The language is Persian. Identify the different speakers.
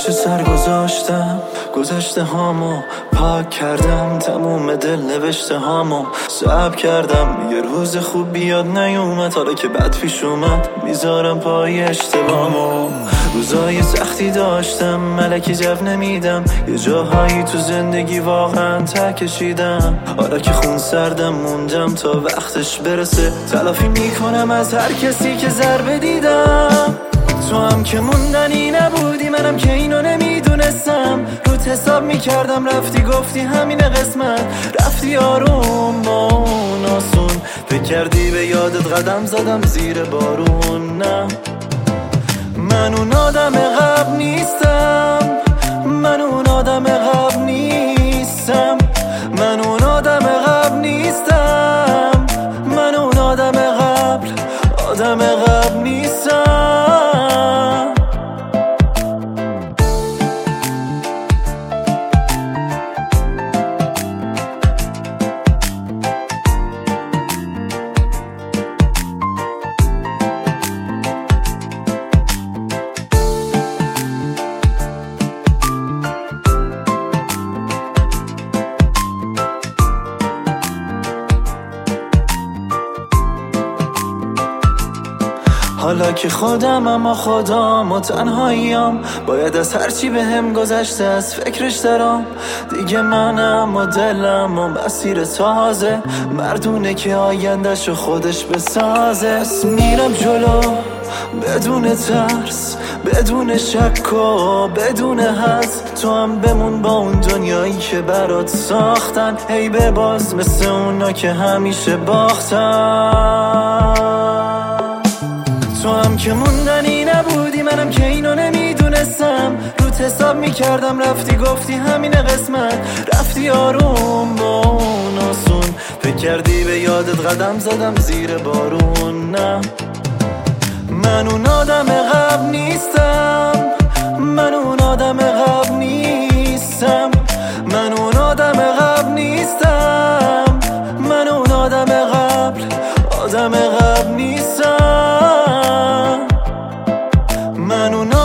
Speaker 1: پشت سر گذشته هامو پاک کردم، تموم دل نوشته هامو ضبط کردم. یه روز خوب بیاد نیومد، حالا که بد پیش اومد میذارم پای اشتباهمو. روزای سختی داشتم ملکی جو نمیدم، یه جاهایی تو زندگی واقعا ته کشیدم. حالا که خون سردم موندم تا وقتش برسه، تلافی میکنم از هر کسی که ضربه دیدم. تو هم که موندنی نبودی، منم که اینو نمیدونستم. روت حساب میکردم رفتی گفتی همین قسمت، رفتی آروم با اون آسون. فکر کردی به یادت قدم زدم زیر بارون. نه من اون آدم قبل نیستم، من اون آدم قبل نیستم، من اون آدم قبل نیستم، من اون آدم قبل نیستم. حالا که خودم اما خودم و تنهاییم، باید از هرچی به هم گذشته از فکرش درام. دیگه منم و دلم و مسیر تازه، مردونه که آیندهشو خودش بسازه. میرم جلو بدون ترس، بدون شک و بدون حس. تو هم بمون با اون دنیایی که برات ساختن، هی بباز مثل اونا که همیشه باختن. تو هم که موندنی نبودی، منم که اینو نمیدونستم. روت حساب میکردم رفتی گفتی همین قسمت، رفتی آروم با اون آسون. فکر کردی به یادت قدم زدم زیر بارون. نه من اون آدم قبل نیستم، من اون آدم قبل نیستم، من اون آدم قبل نیستم، من اون آدم قبل نیستم. من اون